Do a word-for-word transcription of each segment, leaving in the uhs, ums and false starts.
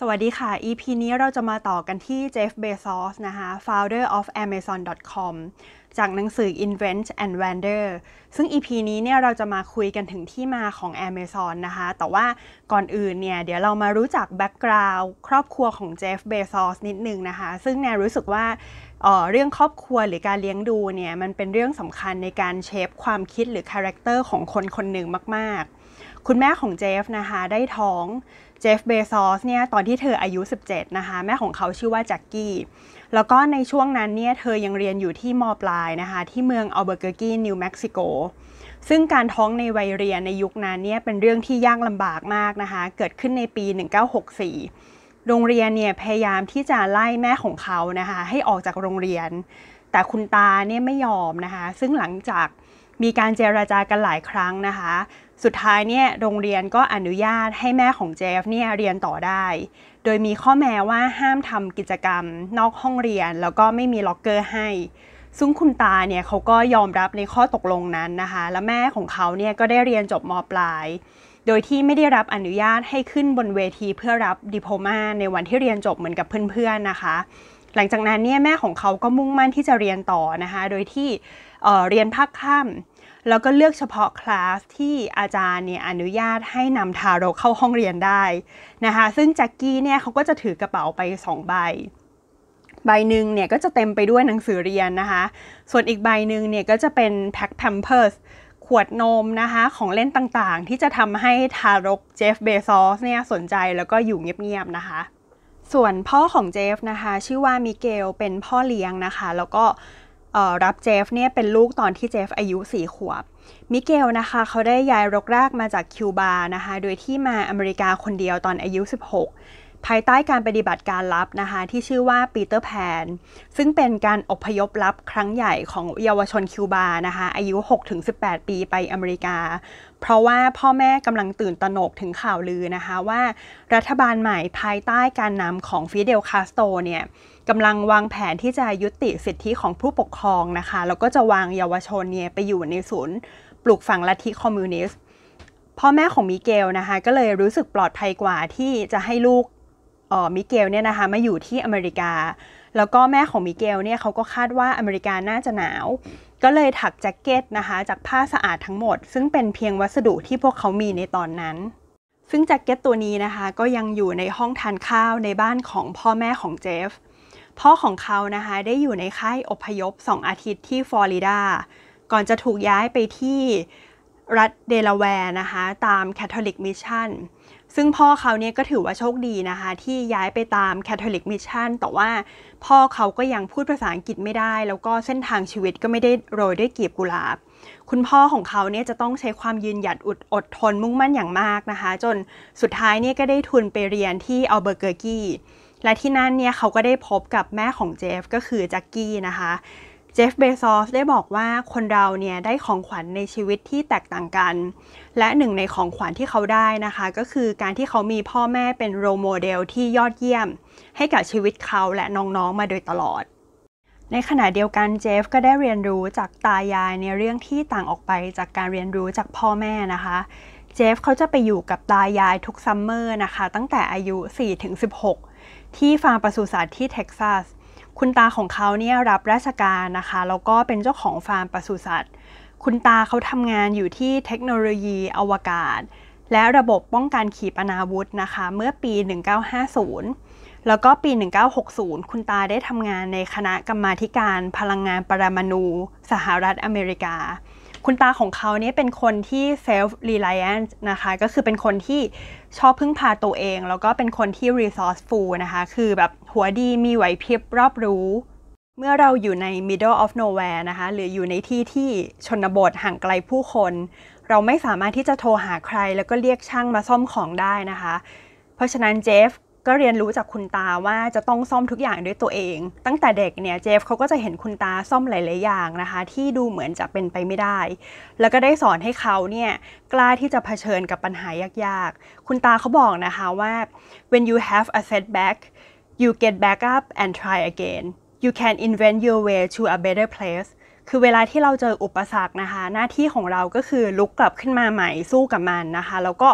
สวัสดีค่ะ อี พี นี้เราจะมาต่อกันที่เจฟ เบซอส นะคะ founder of amazon dot com จากหนังสือ invent and wander ซึ่ง อี พี นี้เนี่ยเราจะมาคุยกันถึงที่มาของ Amazon นะคะแต่ว่าก่อนอื่นเนี่ยเดี๋ยวเรามารู้จักแบ็กกราวด์ครอบครัวของเจฟ เบซอสนิดนึงนะคะซึ่งแนนรู้สึกว่า เอ่อ เรื่องครอบครัวหรือการเลี้ยงดูเนี่ยมันเป็นเรื่องสำคัญในการเชฟความคิดหรือคาแรคเตอร์ของคนคนหนึ่งมากๆคุณแม่ของเจฟนะคะได้ท้องเจฟ เบซอสเนี่ยตอนที่เธออายุสิบเจ็ดนะคะแม่ของเขาชื่อว่าแจ็คกี้แล้วก็ในช่วงนั้นเนี่ยเธอยังเรียนอยู่ที่ม.ปลายนะคะที่เมืองอัลเบอร์เกอร์กีนิวเม็กซิโกซึ่งการท้องในวัยเรียนในยุคนั้นเนี่ยเป็นเรื่องที่ยากลำบากมากนะคะเกิดขึ้นในปีหนึ่งเก้าหกสี่โรงเรียนเนี่ยพยายามที่จะไล่แม่ของเขานะคะให้ออกจากโรงเรียนแต่คุณตาเนี่ยไม่ยอมนะคะซึ่งหลังจากมีการเจรจากันหลายครั้งนะคะสุดท้ายเนี่ยโรงเรียนก็อนุญาตให้แม่ของเจฟเนี่ยเรียนต่อได้โดยมีข้อแม้ว่าห้ามทำกิจกรรมนอกห้องเรียนแล้วก็ไม่มีล็อกเกอร์ให้ซึ่งคุณตาเนี่ยเขาก็ยอมรับในข้อตกลงนั้นนะคะและแม่ของเขาเนี่ยก็ได้เรียนจบม.ปลายโดยที่ไม่ได้รับอนุญาตให้ขึ้นบนเวทีเพื่อรับดิโพลมาในวันที่เรียนจบเหมือนกับเพื่อนๆนะคะหลังจากนั้นเนี่ยแม่ของเขาก็มุ่งมั่นที่จะเรียนต่อนะคะโดยที่เอ่อเรียนภาคค่ำแล้วก็เลือกเฉพาะคลาสที่อาจารย์เนี่ยอนุญาตให้นำทารกเข้าห้องเรียนได้นะคะซึ่งแจ็คกี้เนี่ยเขาก็จะถือกระเป๋าไปสองใบใบหนึ่งเนี่ยก็จะเต็มไปด้วยหนังสือเรียนนะคะส่วนอีกใบหนึ่งเนี่ยก็จะเป็นแพ็คแพมเพิร์สขวดนมนะคะของเล่นต่างๆที่จะทำให้ทารกเจฟ เบซอสเนี่ยสนใจแล้วก็อยู่เงียบๆนะคะส่วนพ่อของเจฟนะคะชื่อว่ามิเกลเป็นพ่อเลี้ยงนะคะแล้วก็รับเจฟเนี่ยเป็นลูกตอนที่เจฟอายุสี่ขวบมิเกลนะคะเขาได้ย้ายรกรากมาจากคิวบานะคะโดยที่มาอเมริกาคนเดียวตอนอายุสิบหกภายใต้การปฏิบัติการลับนะคะที่ชื่อว่าปีเตอร์แพนซึ่งเป็นการอพยพลับครั้งใหญ่ของเยาวชนคิวบานะคะอายุ หกถึงสิบแปด ปีไปอเมริกาเพราะว่าพ่อแม่กำลังตื่นตระหนกถึงข่าวลือนะคะว่ารัฐบาลใหม่ภายใต้การนำของฟิเดล คาสโตรเนี่ยกำลังวางแผนที่จะยุติสิทธิของผู้ปกครองนะคะแล้วก็จะวางเยาวชนเนี่ยไปอยู่ในศูนย์ปลูกฝังลัทธิคอมมิวนิสต์พ่อแม่ของมิเกลนะคะก็เลยรู้สึกปลอดภัยกว่าที่จะให้ลูกเอ่อมิเกลเนี่ยนะคะมาอยู่ที่อเมริกาแล้วก็แม่ของมิเกลเนี่ยเขาก็คาดว่าอเมริกาน่าจะหนาวก็เลยถักแจ็คเก็ตนะคะจากผ้าสะอาดทั้งหมดซึ่งเป็นเพียงวัสดุที่พวกเขามีในตอนนั้นซึ่งแจ็คเก็ตตัวนี้นะคะก็ยังอยู่ในห้องทานข้าวในบ้านของพ่อแม่ของเจฟพ่อของเขานะคะได้อยู่ในค่ายอพยพสองอาทิตย์ที่ฟลอริดาก่อนจะถูกย้ายไปที่รัฐเดลาแวร์นะคะตามแคทอลิกมิชชั่นซึ่งพ่อเขาเนี่ยก็ถือว่าโชคดีนะคะที่ย้ายไปตามแคทอลิกมิชชั่นแต่ว่าพ่อเขาก็ยังพูดภาษาอังกฤษไม่ได้แล้วก็เส้นทางชีวิตก็ไม่ได้โรยด้วยกลีบกุหลาบคุณพ่อของเขาเนี่ยจะต้องใช้ความยืนหยัดอดอดทนมุ่งมั่นอย่างมากนะคะจนสุดท้ายเนี่ยก็ได้ทุนไปเรียนที่อัลเบอร์เกอร์กีและที่นั่นเนี่ยเขาก็ได้พบกับแม่ของเจฟก็คือแจ็คกี้นะคะเจฟ เบซอสได้บอกว่าคนเราเนี่ยได้ของขวัญในชีวิตที่แตกต่างกันและหนึ่งในของขวัญที่เขาได้นะคะก็คือการที่เขามีพ่อแม่เป็นโรลโมเดลที่ยอดเยี่ยมให้กับชีวิตเขาและน้องๆมาโดยตลอดในขณะเดียวกันเจฟก็ได้เรียนรู้จากตายายในเรื่องที่ต่างออกไปจากการเรียนรู้จากพ่อแม่นะคะเจฟเขาจะไปอยู่กับตายายทุกซัมเมอร์นะคะตั้งแต่อายุ สี่ถึงสิบหก ที่ฟาร์มปศุสัตว์ที่เท็กซัสคุณตาของเขาเนี่ยรับราชการนะคะแล้วก็เป็นเจ้าของฟาร์มปศุสัตว์คุณตาเขาทำงานอยู่ที่เทคโนโลยีอวกาศและระบบป้องกันขีปนาวุธนะคะเมื่อปีหนึ่งเก้าห้าศูนย์แล้วก็ปีหนึ่งเก้าหกศูนย์คุณตาได้ทำงานในคณะกรรมาธิการพลังงานปรมาณูสหรัฐอเมริกาคุณตาของเขาเนี่ยเป็นคนที่ self reliant นะคะก็คือเป็นคนที่ชอบพึ่งพาตัวเองแล้วก็เป็นคนที่ resourceful นะคะคือแบบหัวดีมีไหวพริบรอบรู้เมื่อเราอยู่ใน middle of nowhere นะคะหรืออยู่ในที่ที่ชนบทห่างไกลผู้คนเราไม่สามารถที่จะโทรหาใครแล้วก็เรียกช่างมาซ่อมของได้นะคะเพราะฉะนั้นเจฟก็เรียนรู้จากคุณตาว่าจะต้องซ่อมทุกอย่างด้วยตัวเองตั้งแต่เด็กเนี่ยเจฟเขาก็จะเห็นคุณตาซ่อมหลายๆอย่างนะคะที่ดูเหมือนจะเป็นไปไม่ได้แล้วก็ได้สอนให้เขาเนี่ยกล้าที่จะเผชิญกับปัญหายากๆคุณตาเขาบอกนะคะว่า when you have a setback you get back up and try again you can invent your way to a better place คือเวลาที่เราเจออุปสรรคนะคะหน้าที่ของเราก็คือลุกกลับขึ้นมาใหม่สู้กับมันนะคะแล้วก็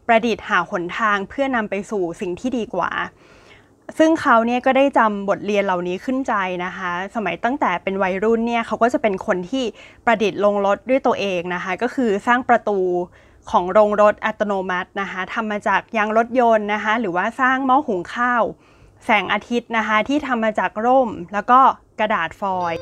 ประดิษฐ์หาหนทางเพื่อนำไปสู่สิ่งที่ดีกว่าซึ่งเขาเนี่ยก็ได้จำบทเรียนเหล่านี้ขึ้นใจนะคะสมัยตั้งแต่เป็นวัยรุ่นเนี่ยเขาก็จะเป็นคนที่ประดิษฐ์โรงรถด้วยตัวเองนะคะก็คือสร้างประตูของโรงรถอัตโนมัตินะคะทำมาจากยางรถยนต์นะคะหรือว่าสร้างหม้อหุงข้าวแสงอาทิตย์นะคะที่ทำมาจากร่มแล้วก็กระดาษฟอยล์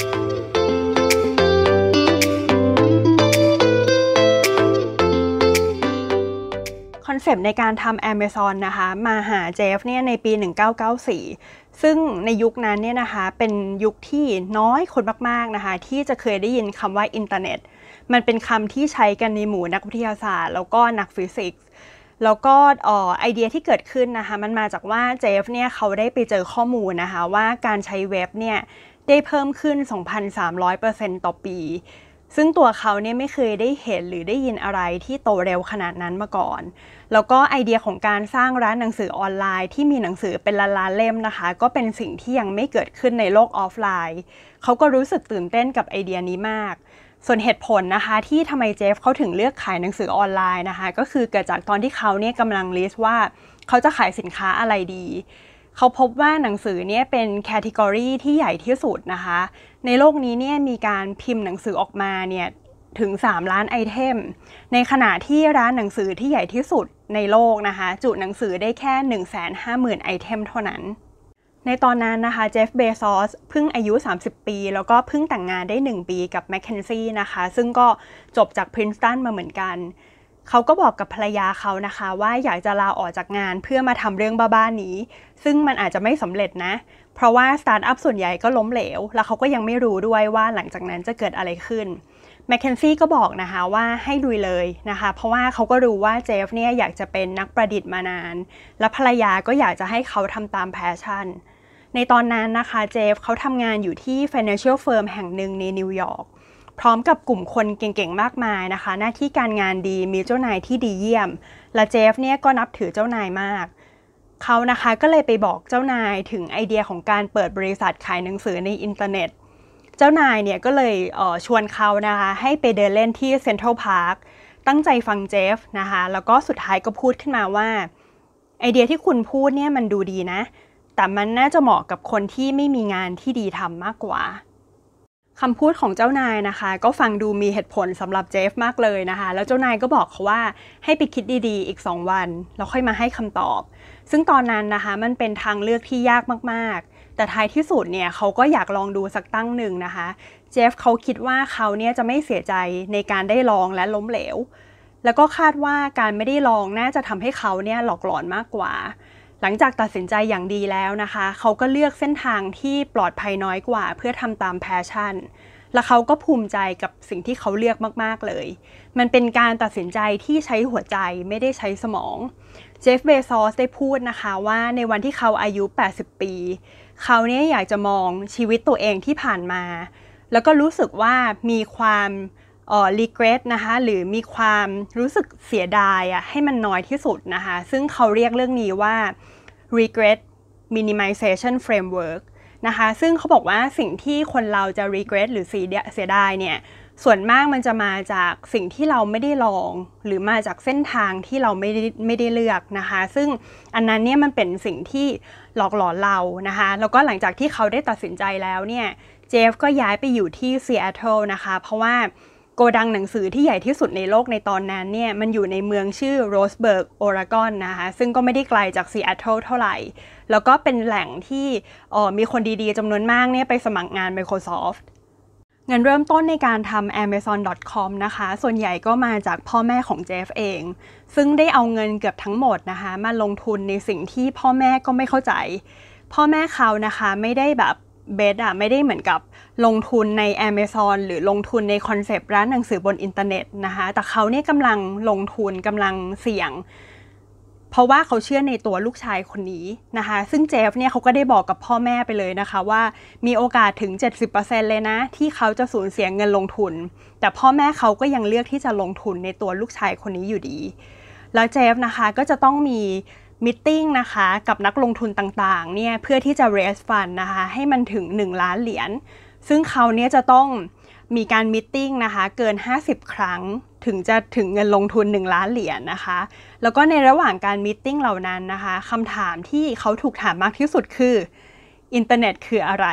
คอนเซปต์ในการทำ Amazon นะคะมาหาเจฟเนี่ยในปีหนึ่งพันเก้าร้อยเก้าสิบสี่ซึ่งในยุคนั้นเนี่ยนะคะเป็นยุคที่น้อยคนมากๆนะคะที่จะเคยได้ยินคำว่าอินเทอร์เน็ตมันเป็นคำที่ใช้กันในหมู่นักวิทยาศาสตร์แล้วก็นักฟิสิกส์แล้วก็ไอเดียที่เกิดขึ้นนะคะมันมาจากว่าเจฟเนี่ยเขาได้ไปเจอข้อมูลนะคะว่าการใช้เว็บเนี่ยได้เพิ่มขึ้น สองพันสามร้อยเปอร์เซ็นต์ ต่อปีซึ่งตัวเขาเนี่ยไม่เคยได้เห็นหรือได้ยินอะไรที่โตเร็วขนาดนั้นมาก่อนแล้วก็ไอเดียของการสร้างร้านหนังสือออนไลน์ที่มีหนังสือเป็นล้านๆเล่มนะคะก็เป็นสิ่งที่ยังไม่เกิดขึ้นในโลกออฟไลน์เขาก็รู้สึกตื่นเต้นกับไอเดียนี้มากส่วนเหตุผลนะคะที่ทำไมเจฟเขาถึงเลือกขายหนังสือออนไลน์นะคะก็คือเกิดจากตอนที่เขาเนี่ยกำลังลิสต์ว่าเขาจะขายสินค้าอะไรดีเขาพบว่าหนังสือเนี่ยเป็นแคตตากรีที่ใหญ่ที่สุดนะคะในโลกนี้เนี่ยมีการพิมพ์หนังสือออกมาเนี่ยถึงสามล้านไอเทมในขณะที่ร้านหนังสือที่ใหญ่ที่สุดในโลกนะคะจุหนังสือได้แค่ หนึ่งแสนห้าหมื่น ไอเทมเท่านั้นในตอนนั้นนะคะเจฟเบซอสเพิ่งอายุสามสิบปีแล้วก็เพิ่งแต่งงานได้หนึ่งปีกับแมคเคนซี่นะคะซึ่งก็จบจากพรินสตันมาเหมือนกันเขาก็บอกกับภรรยาเขานะคะว่าอยากจะลาออกจากงานเพื่อมาทำเรื่องบ้าๆนี้ซึ่งมันอาจจะไม่สำเร็จนะเพราะว่าสตาร์ทอัพส่วนใหญ่ก็ล้มเหลวแล้วเขาก็ยังไม่รู้ด้วยว่าหลังจากนั้นจะเกิดอะไรขึ้นแมคเคนซี่ก็บอกนะคะว่าให้ลุยเลยนะคะเพราะว่าเขาก็รู้ว่าเจฟเนี่ยอยากจะเป็นนักประดิษฐ์มานานและภรรยาก็อยากจะให้เขาทำตามแพชชั่นในตอนนั้นนะคะเจฟเขาทำงานอยู่ที่ financial firm แห่งหนึ่งในนิวยอร์กพร้อมกับกลุ่มคนเก่งๆมากมายนะคะหน้าที่การงานดีมีเจ้านายที่ดีเยี่ยมและเจฟเนี่ยก็นับถือเจ้านายมากเขานะคะก็เลยไปบอกเจ้านายถึงไอเดียของการเปิดบริษัทขายหนังสือในอินเทอร์เน็ตเจ้านายเนี่ยก็เลยเอ่อชวนเขานะคะให้ไปเดินเล่นที่เซ็นทรัลพาร์คตั้งใจฟังเจฟนะคะแล้วก็สุดท้ายก็พูดขึ้นมาว่าไอเดียที่คุณพูดเนี่ยมันดูดีนะแต่มันน่าจะเหมาะกับคนที่ไม่มีงานที่ดีทำมากกว่าคำพูดของเจ้านายนะคะก็ฟังดูมีเหตุผลสำหรับเจฟมากเลยนะคะแล้วเจ้านายก็บอกเขาว่าให้ไปคิดดีๆอีกสองวันแล้วค่อยมาให้คำตอบซึ่งตอนนั้นนะคะมันเป็นทางเลือกที่ยากมากๆแต่ท้ายที่สุดเนี่ยเขาก็อยากลองดูสักตั้งหนึ่งนะคะเจฟเขาคิดว่าเขาเนี่ยจะไม่เสียใจในการได้ลองและล้มเหลวแล้วก็คาดว่าการไม่ได้ลองน่าจะทำให้เขาเนี่ยหลอกหลอนมากกว่าหลังจากตัดสินใจอย่างดีแล้วนะคะเขาก็เลือกเส้นทางที่ปลอดภัยน้อยกว่าเพื่อทำตามแพชชั่นและเขาก็ภูมิใจกับสิ่งที่เขาเลือกมากๆเลยมันเป็นการตัดสินใจที่ใช้หัวใจไม่ได้ใช้สมองเจฟเบซอสได้พูดนะคะว่าในวันที่เขาอายุแปดสิบปีเขาเนี่ยอยากจะมองชีวิตตัวเองที่ผ่านมาแล้วก็รู้สึกว่ามีความเอ่อ regret นะคะหรือมีความรู้สึกเสียดายอ่ะให้มันน้อยที่สุดนะคะซึ่งเขาเรียกเรื่องนี้ว่า regret minimization framework นะคะซึ่งเขาบอกว่าสิ่งที่คนเราจะ regret หรือเสียดายเนี่ยส่วนมากมันจะมาจากสิ่งที่เราไม่ได้ลองหรือมาจากเส้นทางที่เราไม่ได้ไม่ได้เลือกนะคะซึ่งอันนั้นเนี่ยมันเป็นสิ่งที่หลอกหลอนเรานะคะแล้วก็หลังจากที่เขาได้ตัดสินใจแล้วเนี่ยเจฟก็ย้ายไปอยู่ที่ซีแอตเทิลนะคะเพราะว่าโกดังหนังสือที่ใหญ่ที่สุดในโลกในตอนนั้นเนี่ยมันอยู่ในเมืองชื่อโรสเบิร์กโอเรกอนนะคะซึ่งก็ไม่ได้ไกลจากซีแอตเทิลเท่าไหร่แล้วก็เป็นแหล่งที่มีคนดีๆจำนวนมากเนี่ยไปสมัครงาน Microsoft เงินเริ่มต้นในการทำ Amazon ดอท คอม นะคะส่วนใหญ่ก็มาจากพ่อแม่ของเจฟเองซึ่งได้เอาเงินเกือบทั้งหมดนะคะมาลงทุนในสิ่งที่พ่อแม่ก็ไม่เข้าใจพ่อแม่เขานะคะไม่ได้แบบเบสอะไม่ได้เหมือนกับลงทุนใน Amazon หรือลงทุนในคอนเซปต์ร้านหนังสือบนอินเทอร์เน็ตนะคะแต่เขาเนี่ยกำลังลงทุนกำลังเสี่ยงเพราะว่าเขาเชื่อในตัวลูกชายคนนี้นะคะซึ่งเจฟเนี่ยเขาก็ได้บอกกับพ่อแม่ไปเลยนะคะว่ามีโอกาสถึง เจ็ดสิบเปอร์เซ็นต์ เลยนะที่เขาจะสูญเสียเงินลงทุนแต่พ่อแม่เขาก็ยังเลือกที่จะลงทุนในตัวลูกชายคนนี้อยู่ดีแล้วเจฟนะคะก็จะต้องมีมีตติ้งนะคะกับนักลงทุนต่างๆเนี่ยเพื่อที่จะ raise fund นะคะให้มันถึงหนึ่งล้านเหรียญซึ่งเขาเนี่ยจะต้องมีการมีตติ้งนะคะเกินห้าสิบครั้งถึงจะถึงเงินลงทุนหนึ่งล้านเหรียญนะคะแล้วก็ในระหว่างการมีตติ้งเหล่านั้นนะคะคำถามที่เขาถูกถามมากที่สุดคืออินเทอร์เน็ตคืออะไร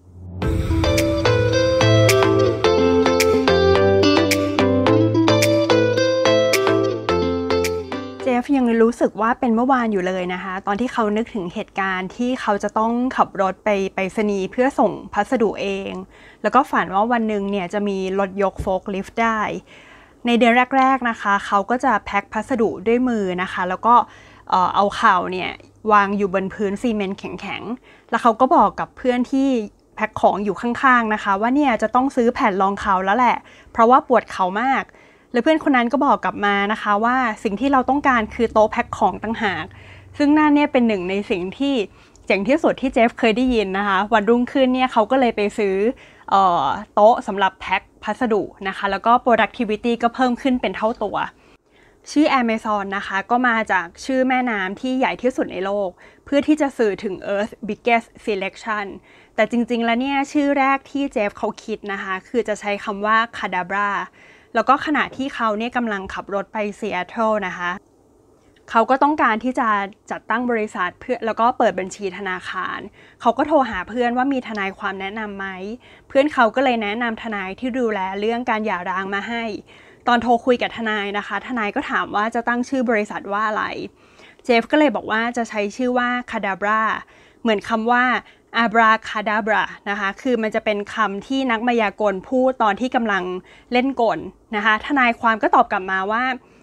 เจฟยังรู้สึกว่าเป็นเมื่อวานอยู่เลยนะคะตอนที่เขานึกถึงเหตุการณ์ที่เขาจะต้องขับรถไปไปรษณีย์เพื่อส่งพัสดุเองแล้วก็ฝันว่าวันหนึ่งเนี่ยจะมีรถยกโฟล์คลิฟต์ได้ในเดือนแรกๆนะคะเขาก็จะแพ็คพัสดุด้วยมือนะคะแล้วก็เอ่อเอาเข่าเนี่ยวางอยู่บนพื้นซีเมนต์แข็งๆแล้วเขาก็บอกกับเพื่อนที่แพ็คของอยู่ข้างๆนะคะว่าเนี่ยจะต้องซื้อแผ่นรองเข่าแล้วแหละเพราะว่าปวดเข่ามากแล้วเพื่อนคนนั้นก็บอกกลับมานะคะว่าสิ่งที่เราต้องการคือโต๊ะแพ็คของต่างหากซึ่งนั่นเนี่ยเป็นหนึ่งในสิ่งที่เจ๋งที่สุดที่เจฟเคยได้ยินนะคะวันรุ่งขึ้นเนี่ยเขาก็เลยไปซื้อเอ่อโต๊ะสำหรับแพ็คพัสดุนะคะแล้วก็ productivity ก็เพิ่มขึ้นเป็นเท่าตัวชื่อ Amazon นะคะก็มาจากชื่อแม่น้ำที่ใหญ่ที่สุดในโลกเพื่อที่จะสื่อถึง Earth Biggest Selection แต่จริงๆแล้วเนี่ยชื่อแรกที่เจฟเขาคิดนะคะคือจะใช้คำว่า Cadabraแล้วก็ขณะที่เขาเนี่ยกำลังขับรถไปซีแอตเทิลนะคะเขาก็ต้องการที่จะจัดตั้งบริษัทเพื่อแล้วก็เปิดบัญชีธนาคารเขาก็โทรหาเพื่อนว่ามีทนายความแนะนำไหมเพื่อนเขาก็เลยแนะนำทนายที่ดูแลเรื่องการหย่าร้างมาให้ตอนโทรคุยกับทนายนะคะทนายก็ถามว่าจะตั้งชื่อบริษัทว่าอะไรเจฟก็เลยบอกว่าจะใช้ชื่อว่า Cadabra เหมือนคำว่าAbracadabra นะคะคือมันจะเป็นคำที่นักมายากลพูดตอนที่กำลังเล่นกลนะคะทนายความก็ตอบกลับมาว่า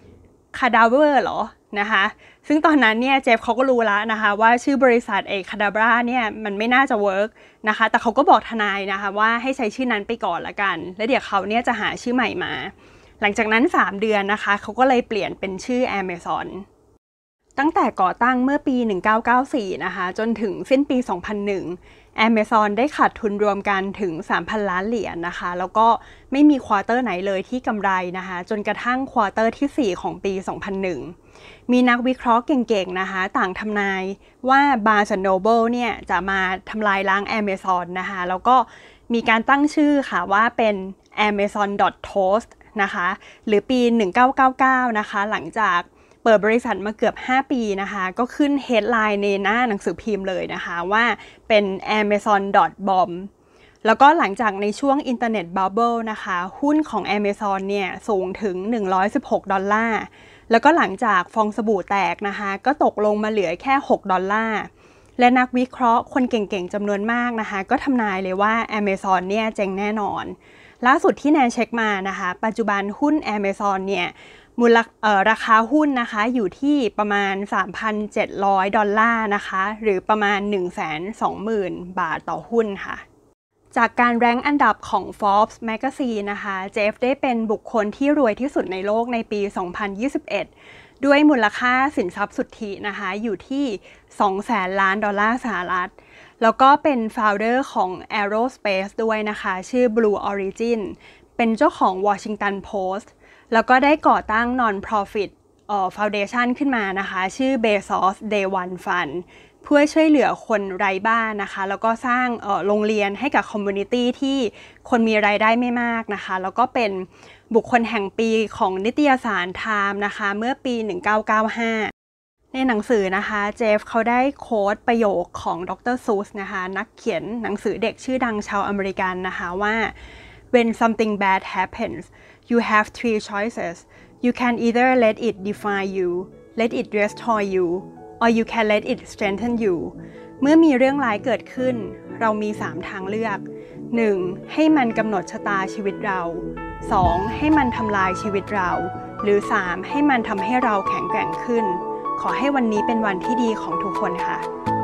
Cadaver เหรอนะคะซึ่งตอนนั้นเนี่ยเจฟเขาก็รู้แล้วนะคะว่าชื่อบริษัทเอ Cadabra เนี่ยมันไม่น่าจะเวิร์กนะคะแต่เขาก็บอกทนายนะคะว่าให้ใช้ชื่อนั้นไปก่อนละกันแล้วเดี๋ยวเขาเนี่ยจะหาชื่อใหม่มาหลังจากนั้นสามเดือนนะคะเขาก็เลยเปลี่ยนเป็นชื่อ Amazonตั้งแต่ก่อตั้งเมื่อปีหนึ่งพันเก้าร้อยเก้าสิบสี่นะคะจนถึงสิ้นปีสองพันหนึ่ง Amazon ได้ขาดทุนรวมกันถึง สามพัน ล้านเหรียญ นะคะแล้วก็ไม่มีควอเตอร์ไหนเลยที่กำไรนะคะจนกระทั่งควอเตอร์ที่สี่ของปีสองพันหนึ่งมีนักวิเคราะห์เก่งๆนะคะต่างทำนายว่า Barnes แอนด์ Noble เนี่ยจะมาทำลายล้าง Amazon นะคะแล้วก็มีการตั้งชื่อค่ะว่าเป็น Amazon.toast นะคะหรือปีหนึ่งพันเก้าร้อยเก้าสิบเก้านะคะหลังจากเปิดบริษัทมาเกือบห้าปีนะคะก็ขึ้น headline ในหน้าหนังสือพิมพ์เลยนะคะว่าเป็น Amazon.bomb แล้วก็หลังจากในช่วงอินเทอร์เน็ตบับเบิลนะคะหุ้นของ Amazon เนี่ยสูงถึงหนึ่งร้อยสิบหกดอลลาร์แล้วก็หลังจากฟองสบู่แตกนะคะก็ตกลงมาเหลือแค่หกดอลลาร์และนักวิเคราะห์คนเก่งๆจำนวนมากนะคะก็ทำนายเลยว่า Amazon เนี่ยเจ๊งแน่นอนล่าสุดที่แนนเช็คมานะคะปัจจุบันหุ้น Amazon เนี่ยมูลราคาหุ้นนะคะอยู่ที่ประมาณ สามพันเจ็ดร้อย ดอลลาร์นะคะหรือประมาณ หนึ่งแสนสองหมื่น บาทต่อหุ้นค่ะจากการแรงอันดับของ Forbes Magazine นะคะเจฟได้เป็นบุคคลที่รวยที่สุดในโลกในปี สองพันยี่สิบเอ็ด ด้วยมูลค่าสินทรัพย์สุทธินะคะอยู่ที่ สองแสน ล้านดอลลาร์สหรัฐแล้วก็เป็น founder ของ Aerospace ด้วยนะคะชื่อ Blue Origin เป็นเจ้าของ Washington Postแล้วก็ได้ก่อตั้ง Non-Profit เอ่อ Foundation ขึ้นมานะคะชื่อ Bezos Day One Fund เพื่อช่วยเหลือคนไร้บ้านนะคะแล้วก็สร้างเอ่อโรงเรียนให้กับคอมมูนิตี้ที่คนมีรายได้ไม่มากนะคะแล้วก็เป็นบุคคลแห่งปีของนิตยสาร Time นะคะเมื่อปีหนึ่งพันเก้าร้อยเก้าสิบห้าในหนังสือนะคะเจฟเขาได้โค้ดประโยคของดร.ซูสนะคะนักเขียนหนังสือเด็กชื่อดังชาวอเมริกันนะคะว่า When something bad happens you have three choices you can either let it define you let it destroy you or you can let it strengthen you เมื่อมีเรื่องร้ายเกิดขึ้นเรามีสามทางเลือก หนึ่ง ให้มันกำหนดชะตาชีวิตเรา สอง ให้มันทำลายชีวิตเราหรือ สาม ให้มันทำให้เราแข็งแกร่งขึ้นขอให้วันนี้เป็นวันที่ดีของทุกคนค่ะ